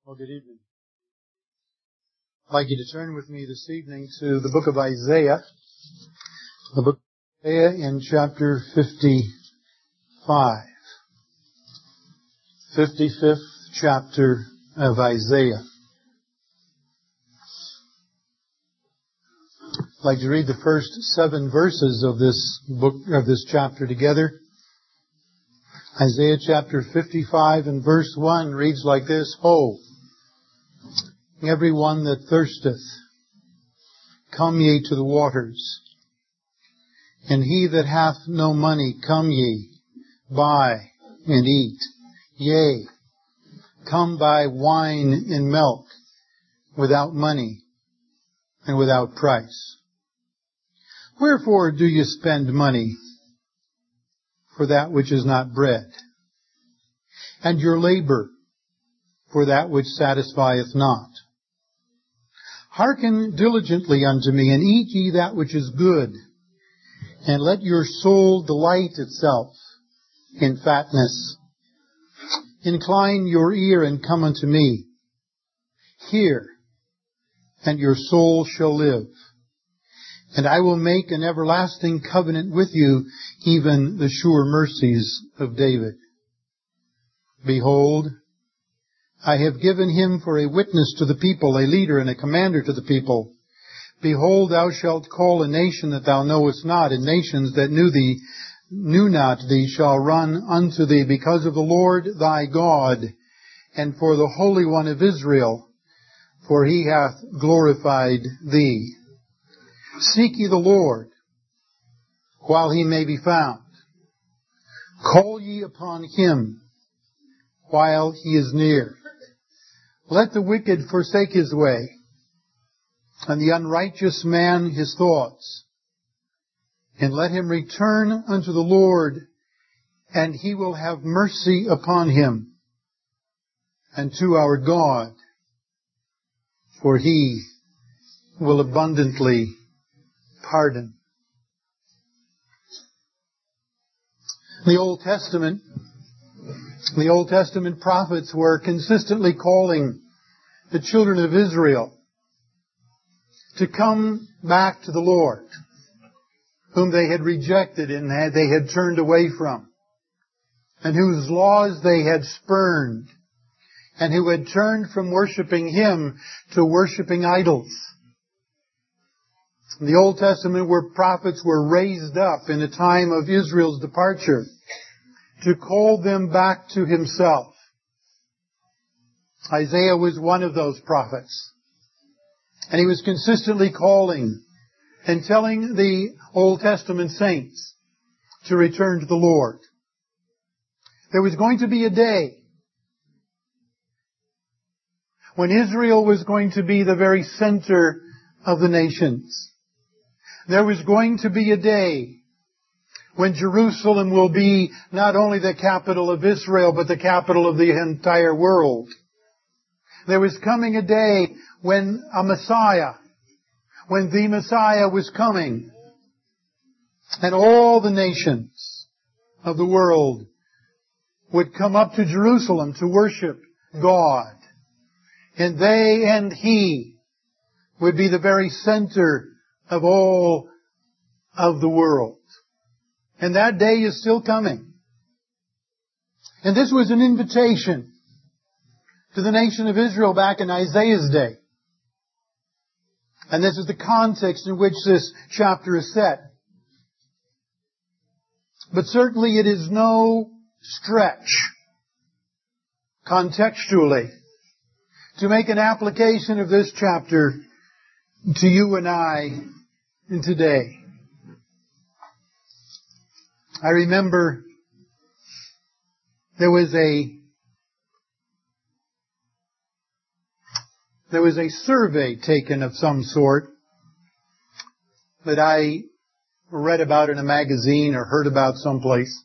Well, good evening. I'd like you to turn with me this evening to the book of Isaiah. The book of Isaiah in chapter 55. 55th chapter of Isaiah. I'd like to read the first 7 verses of this book, of this chapter together. Isaiah chapter 55 and verse 1 reads like this: Ho, every one that thirsteth, come ye to the waters. And he that hath no money, come ye, buy and eat. Yea, come buy wine and milk without money and without price. Wherefore do you spend money for that which is not bread, and your labor for that which satisfieth not? Hearken diligently unto me, and eat ye that which is good, and let your soul delight itself in fatness. Incline your ear and come unto me. Hear, and your soul shall live. And I will make an everlasting covenant with you, even the sure mercies of David. Behold, I have given him for a witness to the people, a leader and a commander to the people. Behold, thou shalt call a nation that thou knowest not, and nations that knew not thee shall run unto thee, because of the Lord thy God, and for the Holy One of Israel, for he hath glorified thee. Seek ye the Lord while he may be found. Call ye upon him while he is near. Let the wicked forsake his way, and the unrighteous man his thoughts. And let him return unto the Lord, and he will have mercy upon him, and to our God, for he will abundantly pardon. The Old Testament prophets were consistently calling the children of Israel to come back to the Lord, whom they had rejected and they had turned away from, and whose laws they had spurned, and who had turned from worshiping Him to worshiping idols. In the Old Testament, where prophets were raised up in the time of Israel's departure to call them back to Himself. Isaiah was one of those prophets. And he was consistently calling and telling the Old Testament saints to return to the Lord. There was going to be a day when Israel was going to be the very center of the nations. There was going to be a day when Jerusalem will be not only the capital of Israel, but the capital of the entire world. There was coming a day when the Messiah was coming, and all the nations of the world would come up to Jerusalem to worship God. And they and He would be the very center of all of the world. And that day is still coming. And this was an invitation to the nation of Israel back in Isaiah's day. And this is the context in which this chapter is set. But certainly it is no stretch, contextually, to make an application of this chapter to you and I today. I remember there was a survey taken of some sort that I read about in a magazine or heard about someplace.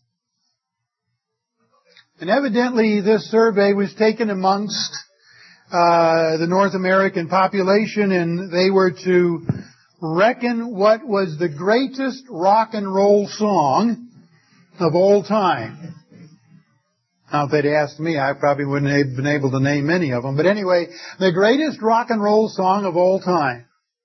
And evidently this survey was taken amongst the North American population, and they were to reckon what was the greatest rock and roll song of all time. Now, if they'd asked me, I probably wouldn't have been able to name many of them. But anyway, the greatest rock and roll song of all time.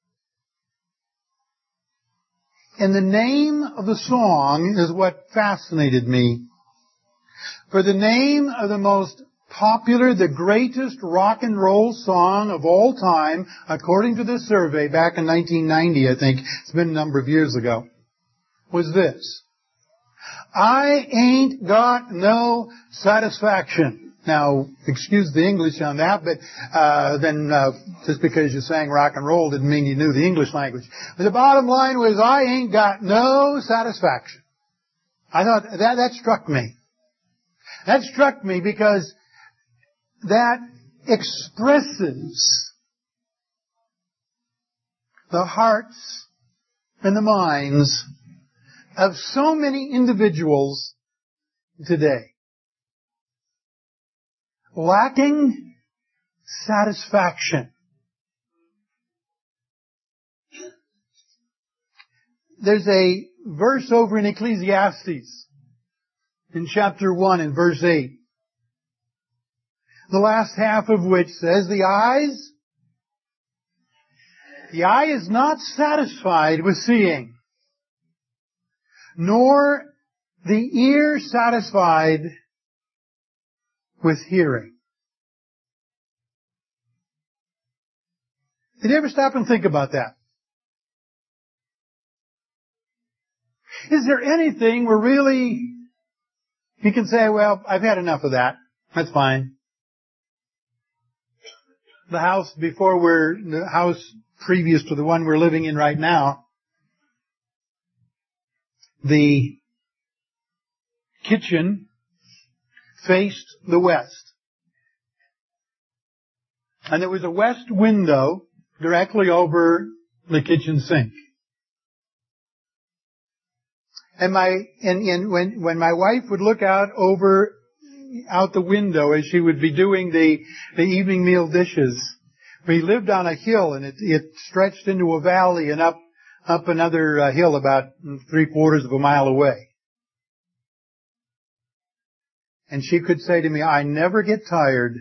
And the name of the song is what fascinated me. For the name of the most popular, the greatest rock and roll song of all time, according to this survey back in 1990, I think, it's been a number of years ago, was this: I Ain't Got No Satisfaction. Now, excuse the English on that, but then just because you sang rock and roll didn't mean you knew the English language. But the bottom line was, I ain't got no satisfaction. I thought that struck me. That struck me because that expresses the hearts and the minds of so many individuals today. Lacking satisfaction. There's a verse over in Ecclesiastes in chapter 1 and verse 8. The last half of which says, the eye is not satisfied with seeing, nor the ear satisfied with hearing. Did you ever stop and think about that? Is there anything where really you can say, well, I've had enough of that. That's fine. The house previous to the one we're living in right now, the kitchen faced the west. And there was a west window directly over the kitchen sink. And when my wife would look out the window as she would be doing the evening meal dishes, we lived on a hill and it stretched into a valley and up another hill about 3/4 of a mile away. And she could say to me, I never get tired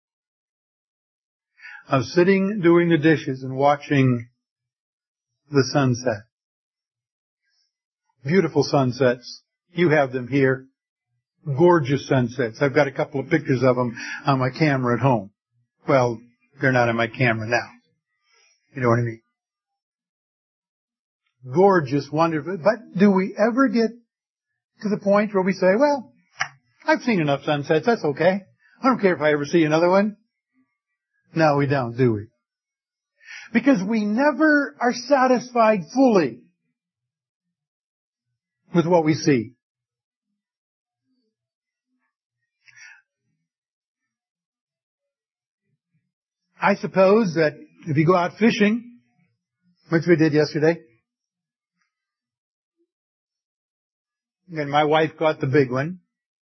of sitting doing the dishes and watching the sunset. Beautiful sunsets. You have them here. Gorgeous sunsets. I've got a couple of pictures of them on my camera at home. Well, they're not on my camera now. You know what I mean? Gorgeous, wonderful. But do we ever get to the point where we say, well, I've seen enough sunsets. That's okay. I don't care if I ever see another one. No, we don't, do we? Because we never are satisfied fully with what we see. I suppose that if you go out fishing, which we did yesterday, and my wife caught the big one,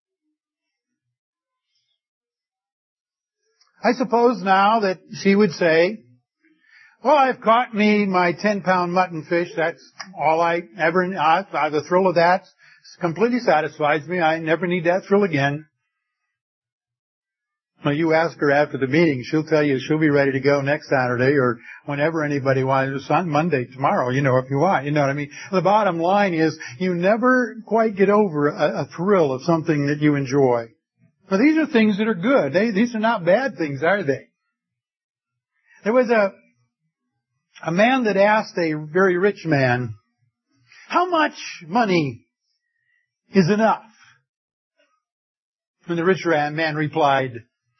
I suppose now that she would say, well, I've caught me my 10-pound mutton fish. That's all I ever, the thrill of that completely satisfies me. I never need that thrill again. Well, you ask her after the meeting, she'll tell you she'll be ready to go next Saturday or whenever anybody wants, on Monday, tomorrow, if you want. You know what I mean? The bottom line is you never quite get over a thrill of something that you enjoy. Now, these are things that are good. These are not bad things, are they? There was a man that asked a very rich man, how much money is enough? And the rich man replied,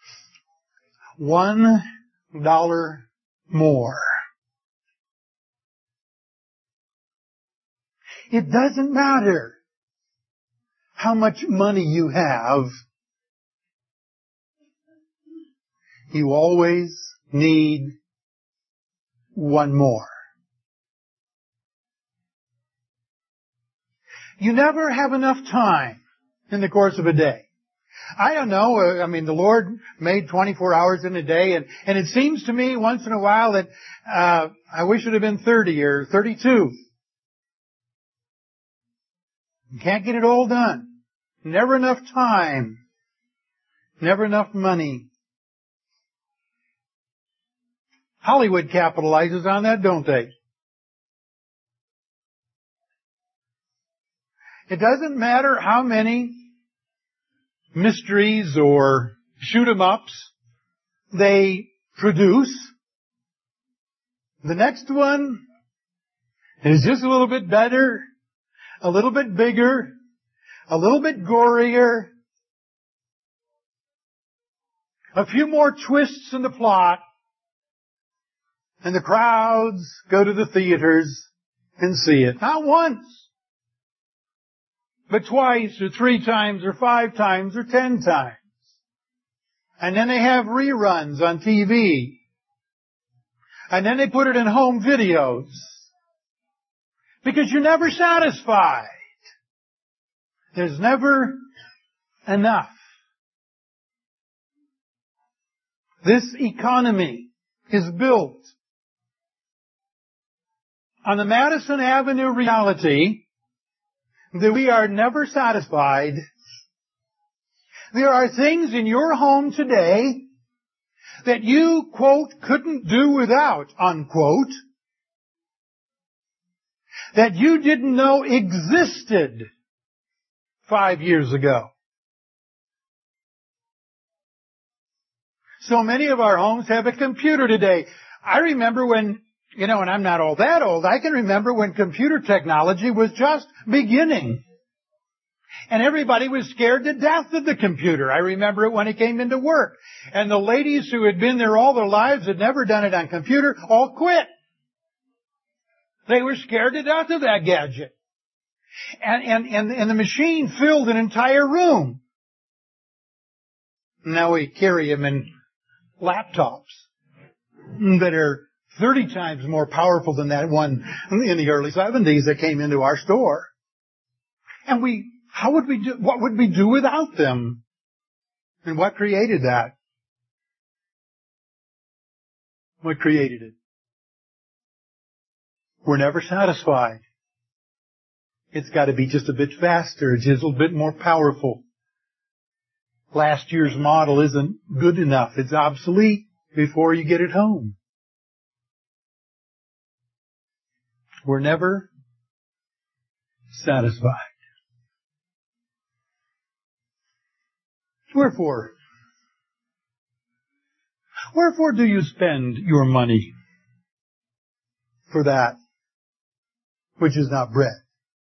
$1 more. It doesn't matter how much money you have. You always need one more. You never have enough time in the course of a day. I don't know. The Lord made 24 hours in a day, and it seems to me once in a while that I wish it had been 30 or 32. You can't get it all done. Never enough time Never enough money. Hollywood capitalizes on that, don't they? It doesn't matter how many mysteries or shoot-'em-ups they produce. The next one is just a little bit better, a little bit bigger, a little bit gorier, a few more twists in the plot, and the crowds go to the theaters and see it. Not once, but twice or 3 times or 5 times or 10 times. And then they have reruns on TV. And then they put it in home videos. Because you're never satisfied. There's never enough. This economy is built on the Madison Avenue reality that we are never satisfied. There are things in your home today that you, quote, couldn't do without, unquote, that you didn't know existed 5 years ago. So many of our homes have a computer today. I remember when, and I'm not all that old, I can remember when computer technology was just beginning. And everybody was scared to death of the computer. I remember it when it came into work. And the ladies who had been there all their lives, had never done it on computer, all quit. They were scared to death of that gadget. And the machine filled an entire room. Now we carry them in laptops that are 30 times more powerful than that one in the early 70s that came into our store. And what would we do without them? And what created that? What created it? We're never satisfied. It's got to be just a bit faster, just a little bit more powerful. Last year's model isn't good enough. It's obsolete before you get it home. We're never satisfied. Wherefore do you spend your money for that which is not bread,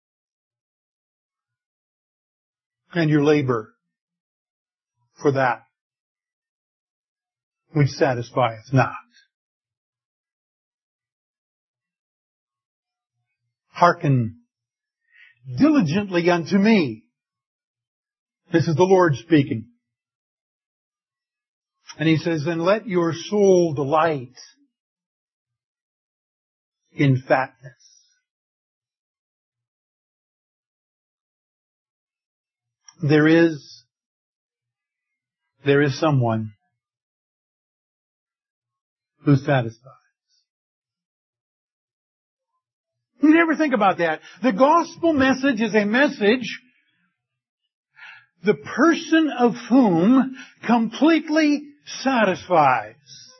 and your labor for that which satisfieth not? Hearken diligently unto me. This is the Lord speaking. And He says, and let your soul delight in fatness. There is someone who satisfies. You never think about that. The gospel message is a message the person of whom completely satisfies.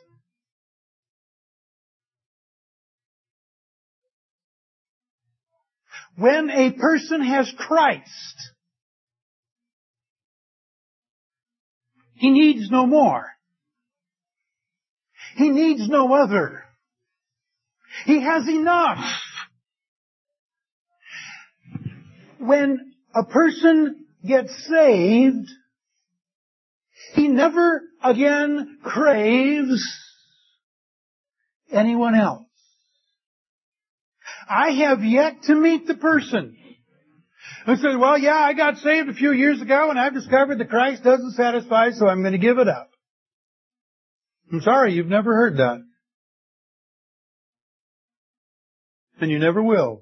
When a person has Christ, he needs no more. He needs no other. He has enough. When a person gets saved, he never again craves anyone else. I have yet to meet the person who says, well, yeah, I got saved a few years ago and I've discovered that Christ doesn't satisfy, so I'm going to give it up. I'm sorry, you've never heard that. And you never will.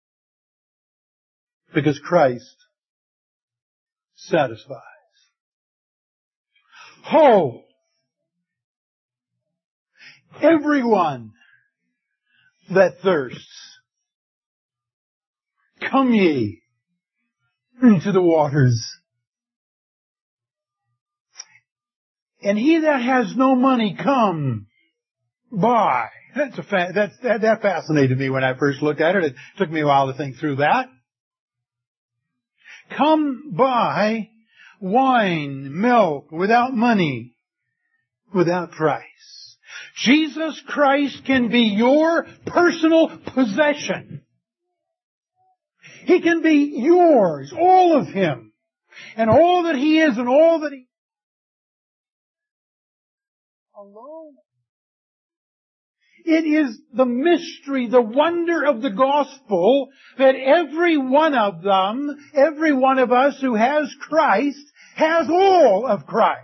Because Christ satisfies. Ho! Everyone that thirsts, come ye into the waters. And he that has no money, come, buy. That fascinated me when I first looked at it. It took me a while to think through that. Come buy wine, milk, without money, without price. Jesus Christ can be your personal possession. He can be yours, all of Him, and all that He is and all that He alone. It is the mystery, the wonder of the gospel that every one of them, every one of us who has Christ, has all of Christ.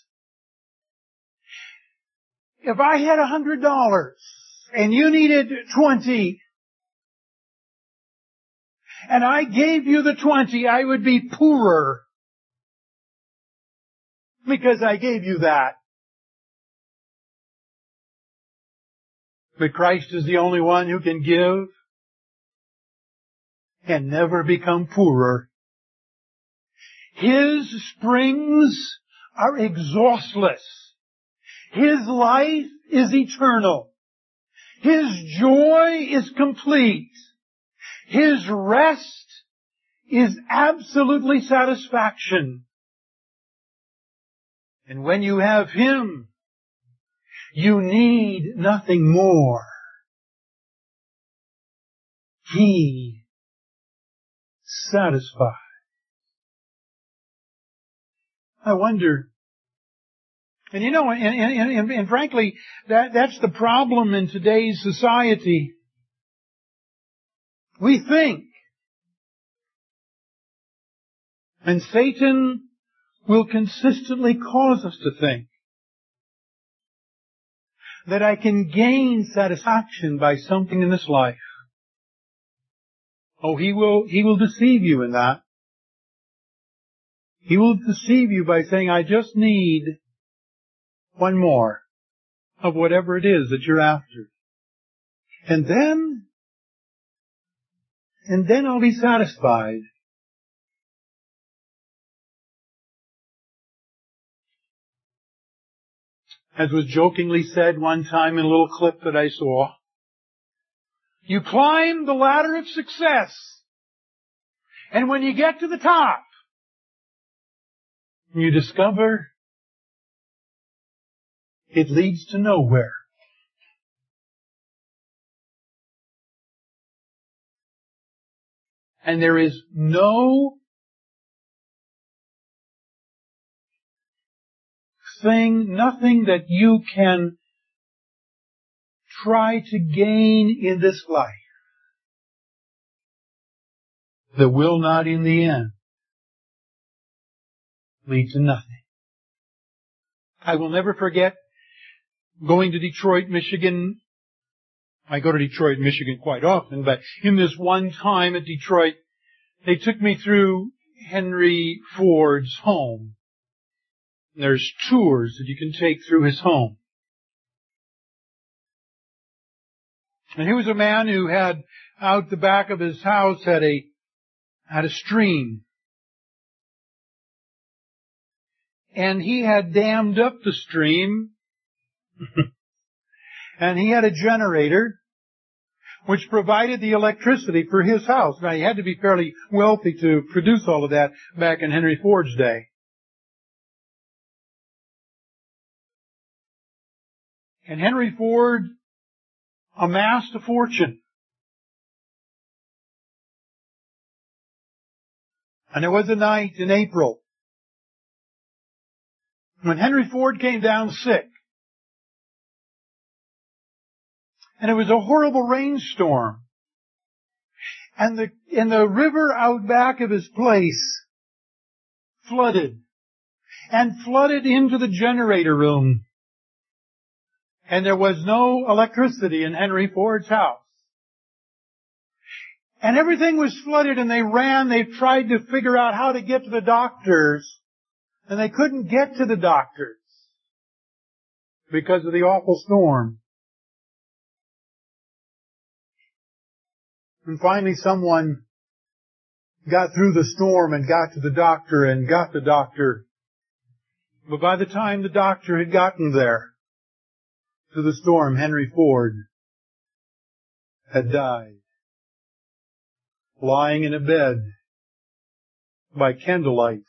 If I had $100 and you needed 20, and I gave you the 20, I would be poorer because I gave you that. But Christ is the only one who can give and never become poorer. His springs are exhaustless. His life is eternal. His joy is complete. His rest is absolutely satisfaction. And when you have Him, you need nothing more. He satisfies. I wonder, and you know, and frankly, that's the problem in today's society. We think, and Satan will consistently cause us to think, that I can gain satisfaction by something in this life. Oh, he will deceive you in that. He will deceive you by saying, I just need one more of whatever it is that you're after. And then I'll be satisfied. As was jokingly said one time in a little clip that I saw, you climb the ladder of success, and when you get to the top, you discover it leads to nowhere. And there is no nothing that you can try to gain in this life that will not in the end lead to nothing. I will never forget going to Detroit, Michigan. I go to Detroit, Michigan quite often, but in this one time at Detroit, they took me through Henry Ford's home. There's tours that you can take through his home. And he was a man who had, out the back of his house, had a stream. And he had dammed up the stream. And he had a generator which provided the electricity for his house. Now, he had to be fairly wealthy to produce all of that back in Henry Ford's day. And Henry Ford amassed a fortune. And there was a night in April when Henry Ford came down sick. And it was a horrible rainstorm. And the river out back of his place flooded. And flooded into the generator room. And there was no electricity in Henry Ford's house. And everything was flooded, and they tried to figure out how to get to the doctors, and they couldn't get to the doctors because of the awful storm. And finally someone got through the storm and got to the doctor and got the doctor But by the time the doctor had gotten there to the storm, Henry Ford had died, lying in a bed by candlelight,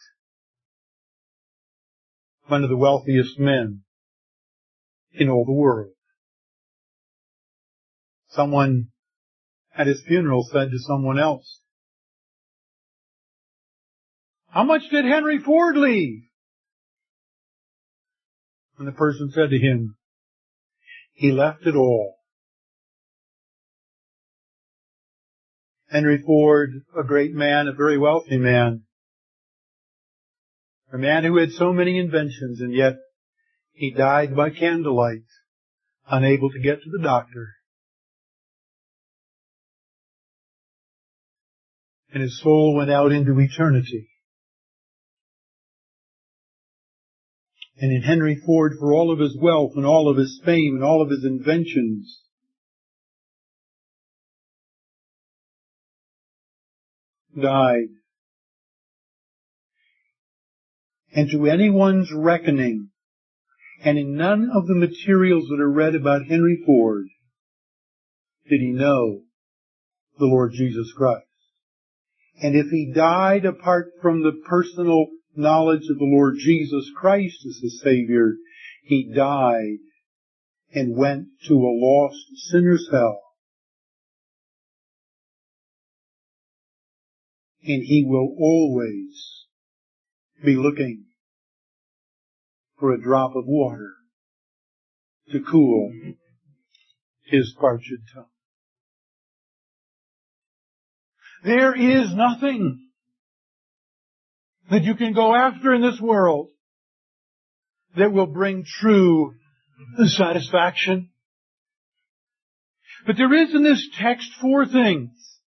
one of the wealthiest men in all the world. Someone at his funeral said to someone else, "How much did Henry Ford leave?" And the person said to him, "He left it all." Henry Ford, a great man, a very wealthy man, a man who had so many inventions, and yet he died by candlelight, unable to get to the doctor. And his soul went out into eternity. And in Henry Ford, for all of his wealth and all of his fame and all of his inventions, died. And to anyone's reckoning, and in none of the materials that are read about Henry Ford, did he know the Lord Jesus Christ. And if he died apart from the personal knowledge of the Lord Jesus Christ as his Savior, he died and went to a lost sinner's hell. And he will always be looking for a drop of water to cool his parched tongue. There is nothing that you can go after in this world that will bring true satisfaction. But there is in this text 4 things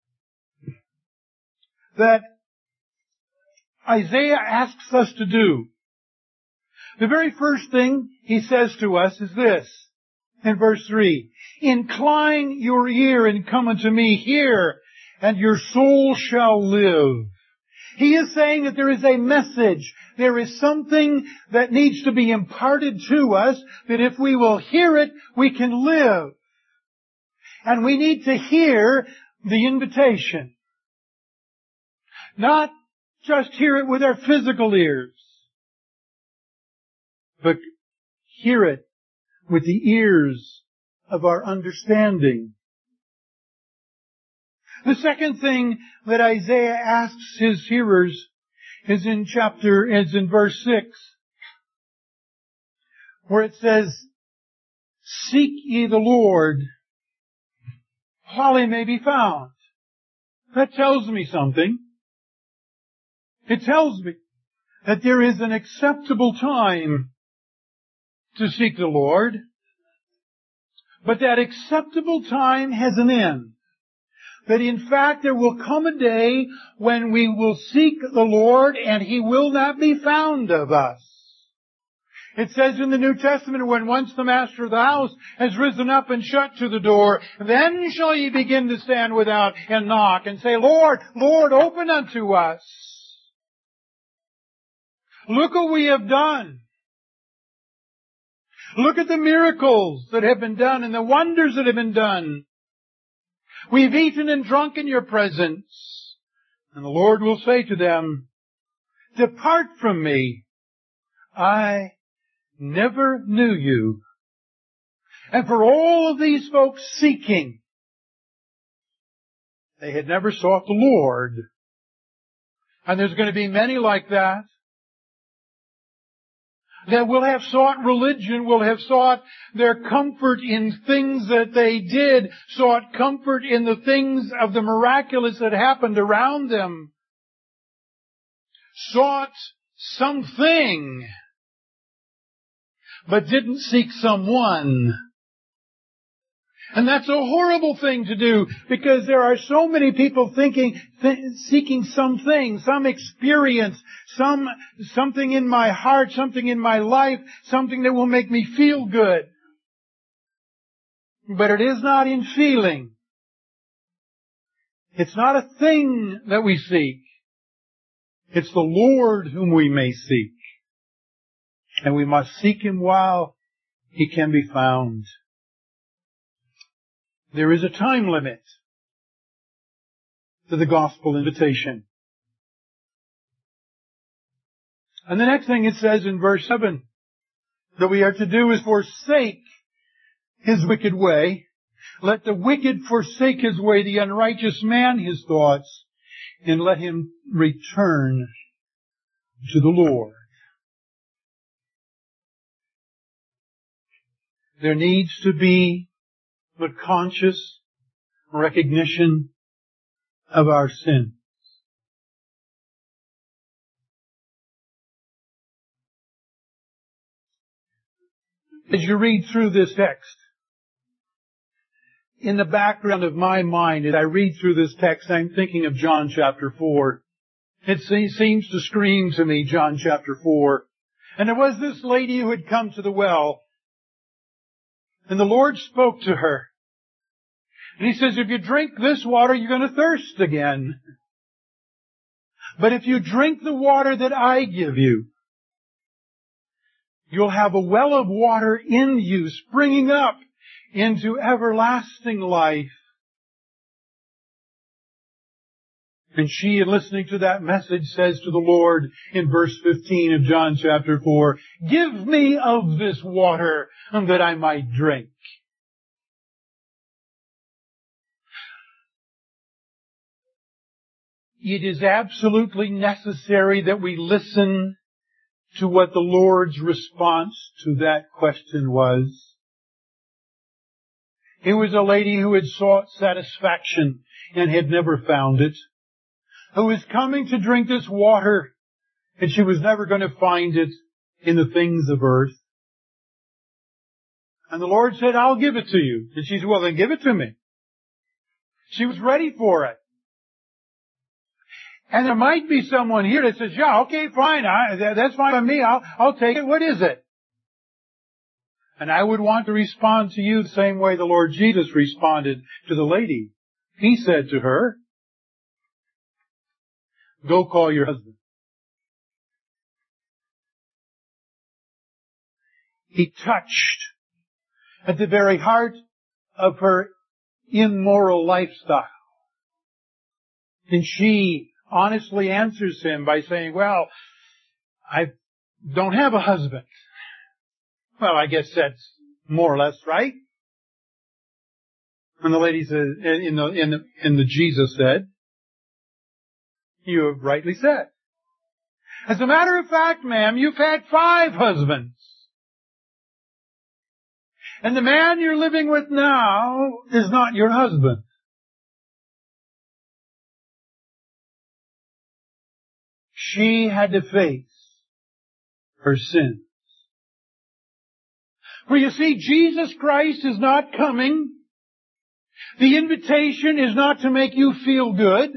that Isaiah asks us to do. The very first thing he says to us is this, in verse 3, "Incline your ear and come unto me, hear, and your soul shall live." He is saying that there is a message, there is something that needs to be imparted to us, that if we will hear it, we can live. And we need to hear the invitation. Not just hear it with our physical ears, but hear it with the ears of our understanding. The second thing that Isaiah asks his hearers is in verse 6, where it says, "Seek ye the Lord while he may be found." That tells me something. It tells me that there is an acceptable time to seek the Lord, but that acceptable time has an end. That in fact there will come a day when we will seek the Lord and He will not be found of us. It says in the New Testament, when once the master of the house has risen up and shut to the door, then shall ye begin to stand without and knock and say, "Lord, Lord, open unto us. Look what we have done. Look at the miracles that have been done and the wonders that have been done. We've eaten and drunk in your presence." And the Lord will say to them, "Depart from me. I never knew you." And for all of these folks seeking, they had never sought the Lord. And there's going to be many like that will have sought religion, will have sought their comfort in things that they did, sought comfort in the things of the miraculous that happened around them, sought something, but didn't seek someone. And that's a horrible thing to do, because there are so many people seeking something, some experience, something in my heart, something in my life, something that will make me feel good. But it is not in feeling. It's not a thing that we seek. It's the Lord whom we may seek. And we must seek Him while He can be found. There is a time limit to the gospel invitation. And the next thing it says in verse 7 that we are to do is forsake his wicked way. Let the wicked forsake his way, the unrighteous man his thoughts, and let him return to the Lord. There needs to be the conscious recognition of our sin. As you read through this text, in the background of my mind, as I read through this text, I'm thinking of John chapter 4. It seems to scream to me, John chapter 4. And there was this lady who had come to the well, and the Lord spoke to her. And He says, if you drink this water, you're going to thirst again. But if you drink the water that I give you, you'll have a well of water in you, springing up into everlasting life. And she, in listening to that message, says to the Lord in verse 15 of John chapter 4, give me of this water that I might drink. It is absolutely necessary that we listen to what the Lord's response to that question was. It was a lady who had sought satisfaction and had never found it, who was coming to drink this water, and she was never going to find it in the things of earth. And the Lord said, I'll give it to you. And she said, well, then give it to me. She was ready for it. And there might be someone here that says, yeah, okay, fine, that's fine with me, I'll take it. What is it? And I would want to respond to you the same way the Lord Jesus responded to the lady. He said to her, go call your husband. He touched at the very heart of her immoral lifestyle. And she honestly answers him by saying, well, I don't have a husband. Well, I guess that's more or less right. And the lady said, and the Jesus said, you have rightly said. As a matter of fact, ma'am, you've had 5 husbands. And the man you're living with now is not your husband. She had to face her sins. For you see, Jesus Christ is not coming. The invitation is not to make you feel good.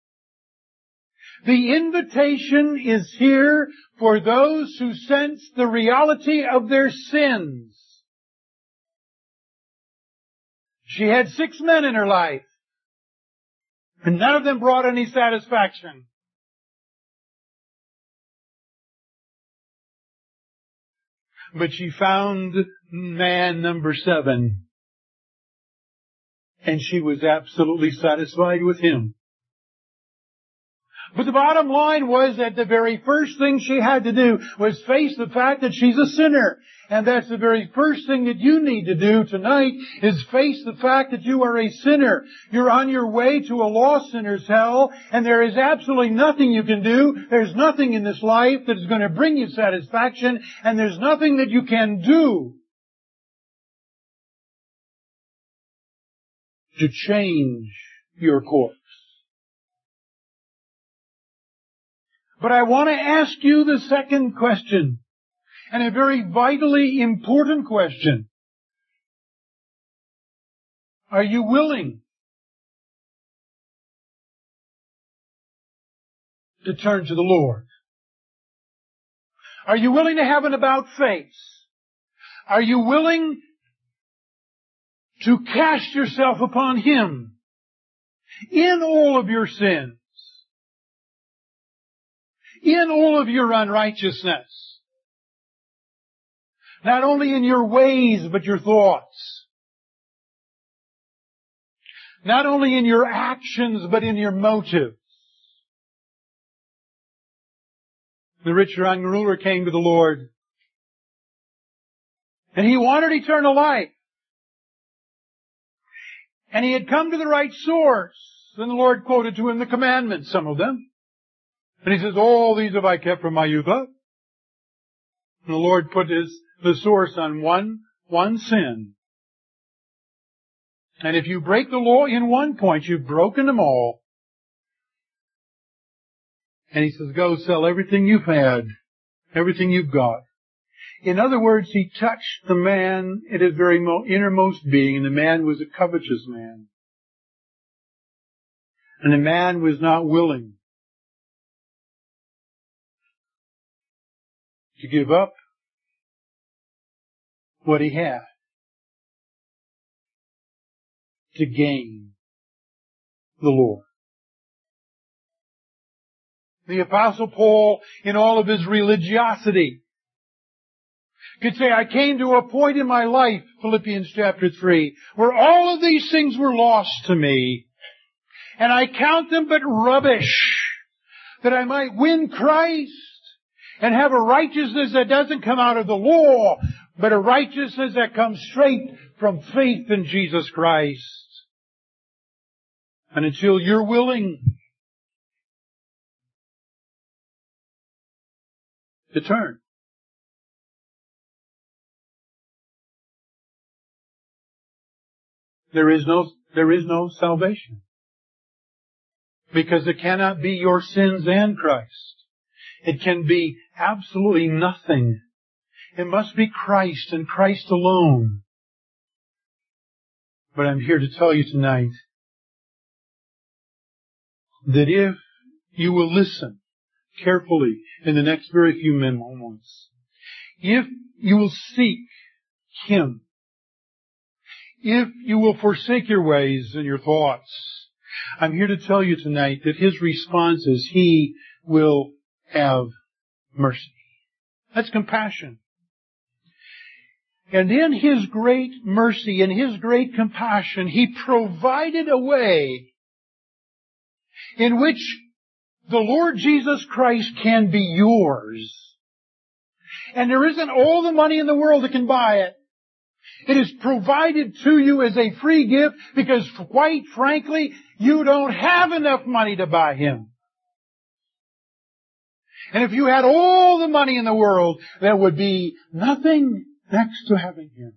The invitation is here for those who sense the reality of their sins. She had 6 men in her life, and none of them brought any satisfaction. But she found man number 7, and she was absolutely satisfied with him. But the bottom line was that the very first thing she had to do was face the fact that she's a sinner. And that's the very first thing that you need to do tonight, is face the fact that you are a sinner. You're on your way to a lost sinner's hell, and there is absolutely nothing you can do. There's nothing in this life that is going to bring you satisfaction, and there's nothing that you can do to change your course. But I want to ask you the second question, and a very vitally important question. Are you willing to turn to the Lord? Are you willing to have an about face? Are you willing to cast yourself upon Him in all of your sins, in all of your unrighteousness, Not only in your ways, but your thoughts. Not only in your actions, but in your motives. The rich young ruler came to the Lord, and he wanted eternal life. And he had come to the right source. And the Lord quoted to him the commandments, some of them. And he says, all these have I kept from my youth up. And the Lord put the source on one sin. And if you break the law in one point, you've broken them all. And he says, go sell everything you've had, everything you've got. In other words, he touched the man at his very innermost being, and the man was a covetous man. And the man was not willing to give up what he had to gain the Lord. The Apostle Paul, in all of his religiosity, could say, I came to a point in my life, Philippians chapter 3, where all of these things were lost to me, and I count them but rubbish, that I might win Christ and have a righteousness that doesn't come out of the law, but a righteousness that comes straight from faith in Jesus Christ. And until you're willing to turn, there is no salvation. Because it cannot be your sins and Christ. It can be absolutely nothing. It must be Christ and Christ alone. But I'm here to tell you tonight that if you will listen carefully in the next very few moments, if you will seek Him, if you will forsake your ways and your thoughts, I'm here to tell you tonight that His response is He will have mercy. That's compassion. And in His great mercy and His great compassion, He provided a way in which the Lord Jesus Christ can be yours. And there isn't all the money in the world that can buy it. It is provided to you as a free gift because, quite frankly, you don't have enough money to buy Him. And if you had all the money in the world, there would be nothing next to having Him.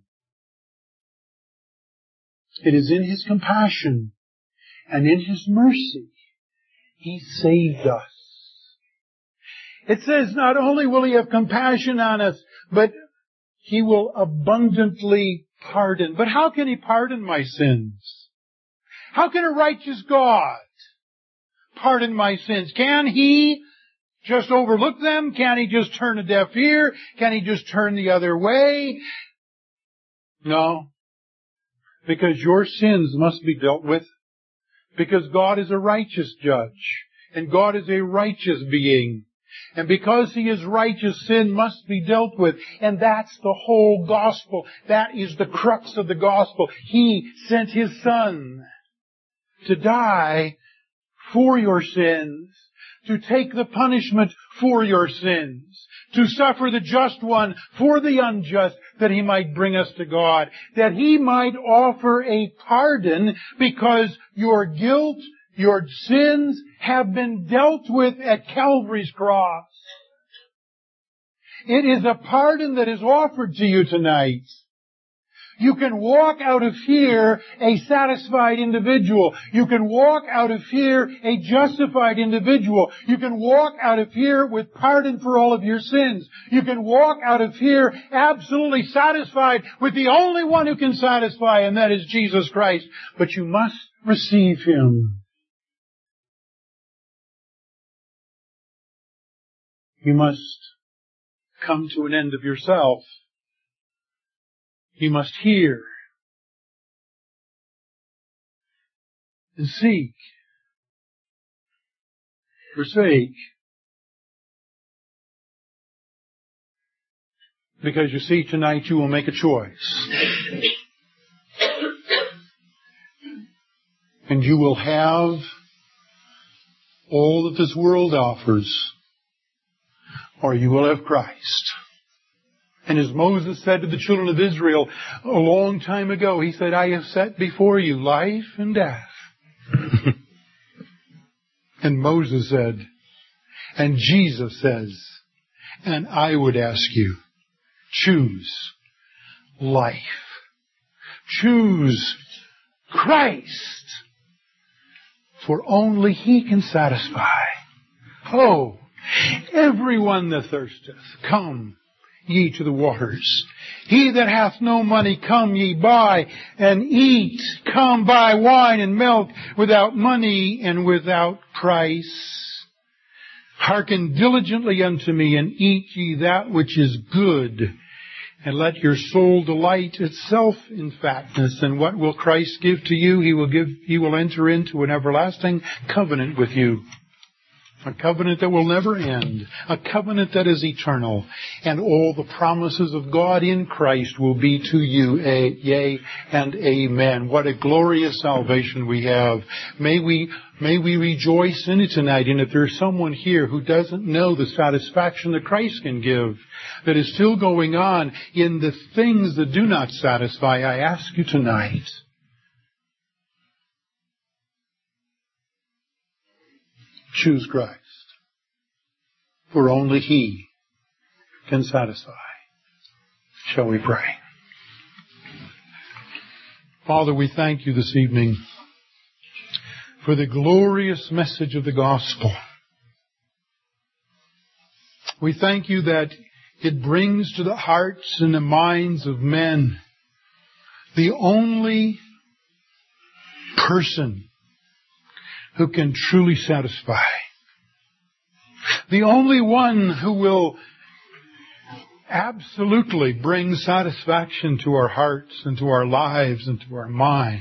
It is in His compassion and in His mercy He saved us. It says not only will He have compassion on us, but He will abundantly pardon. But how can He pardon my sins? How can a righteous God pardon my sins? Can He just overlook them? Can He just turn a deaf ear? Can He just turn the other way? No. Because your sins must be dealt with. Because God is a righteous judge. And God is a righteous being. And because He is righteous, sin must be dealt with. And that's the whole gospel. That is the crux of the gospel. He sent His Son to die for your sins, to take the punishment for your sins, to suffer the just one for the unjust, that He might bring us to God, that He might offer a pardon because your guilt, your sins have been dealt with at Calvary's cross. It is a pardon that is offered to you tonight. You can walk out of here a satisfied individual. You can walk out of here a justified individual. You can walk out of here with pardon for all of your sins. You can walk out of here absolutely satisfied with the only one who can satisfy, and that is Jesus Christ. But you must receive Him. You must come to an end of yourself. You must hear and seek, forsake. Because you see, tonight you will make a choice. And you will have all that this world offers, or you will have Christ. And as Moses said to the children of Israel a long time ago, he said, I have set before you life and death. And Moses said, and Jesus says, and I would ask you, choose life. Choose Christ. For only He can satisfy. Oh, everyone that thirsteth, come ye to the waters. He that hath no money, come ye buy and eat. Come buy wine and milk without money and without price. Hearken diligently unto me, and eat ye that which is good. And let your soul delight itself in fatness. And what will Christ give to you? He will enter into an everlasting covenant with you. A covenant that will never end. A covenant that is eternal. And all the promises of God in Christ will be to you. Yea and amen. What a glorious salvation we have. May we rejoice in it tonight. And if there's someone here who doesn't know the satisfaction that Christ can give, that is still going on in the things that do not satisfy, I ask you tonight, choose Christ. For only He can satisfy. Shall we pray? Father, we thank you this evening for the glorious message of the gospel. We thank you that it brings to the hearts and the minds of men the only person who can truly satisfy. The only one who will absolutely bring satisfaction to our hearts and to our lives and to our minds.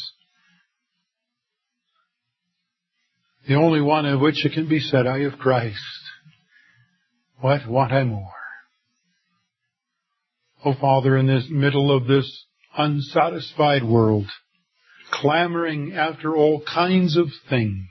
The only one of which it can be said, I have Christ. What want I more? Oh, Father, in this middle of this unsatisfied world, clamoring after all kinds of things,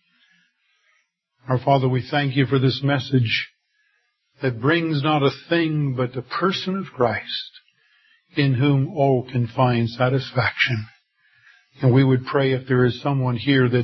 our Father, we thank you for this message that brings not a thing but the person of Christ, in whom all can find satisfaction. And we would pray if there is someone here that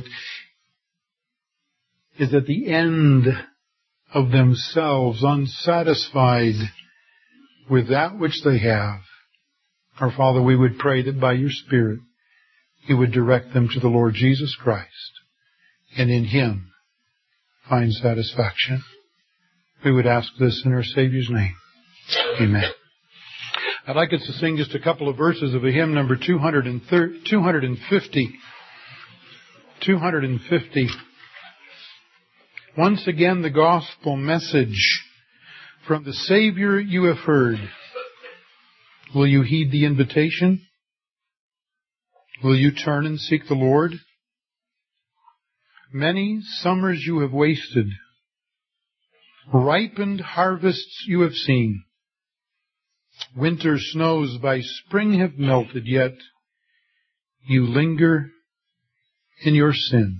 is at the end of themselves, unsatisfied with that which they have. Our Father, we would pray that by your Spirit, you would direct them to the Lord Jesus Christ, and in Him find satisfaction. We would ask this in our Savior's name. Amen. I'd like us to sing just a couple of verses of a hymn number 250. 250. Once again, the gospel message from the Savior you have heard. Will you heed the invitation? Will you turn and seek the Lord? Many summers you have wasted. Ripened harvests you have seen. Winter snows by spring have melted, yet you linger in your sins.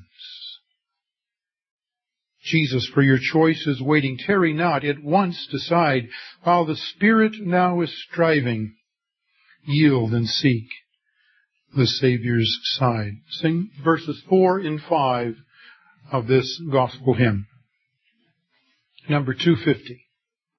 Jesus, for your choice is waiting. Tarry not, at once decide. While the Spirit now is striving, yield and seek the Savior's side. Sing verses 4 and 5 of this gospel hymn. Number 250.